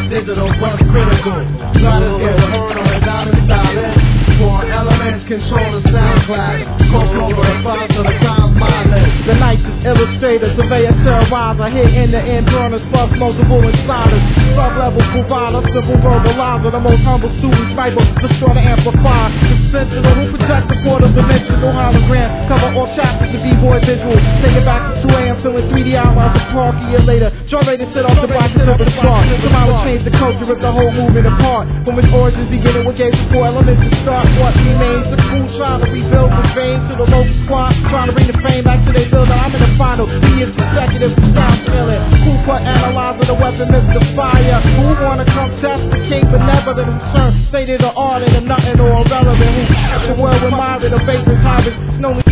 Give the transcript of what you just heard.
digital but critical. Not as infernal and not as silent. Foreign elements control the sound class. Coke over the files of the crime mindless. The nicest illustrator, surveyor, terrorizer. Here in the internals plus multiple insiders. Sub-level provider, civil verbalizer. The most humble student sniper, destroy the amplifier. The sentinel who protects the quarter-dimensional hologram. Cover all chapters of B-boy visuals. Take it back to 2 a.m. till in 3D hours of park a year later. Joy ready to sit off the box and over the spark. Somehow change the culture of the whole movement apart. From its origins beginning with gave the 4 elements to start. What remains the crew trying to rebuild the vein to the local squad, trying to bring the fame back to their building. I'm in the final, he is consecutive sound feeling. Cool cut analyzer, the weapon is the fire. Who wanna come test the king benevolent who turn state of the art into nothing or irrelevant? Who catch the world with Myra, the favorite pirates, no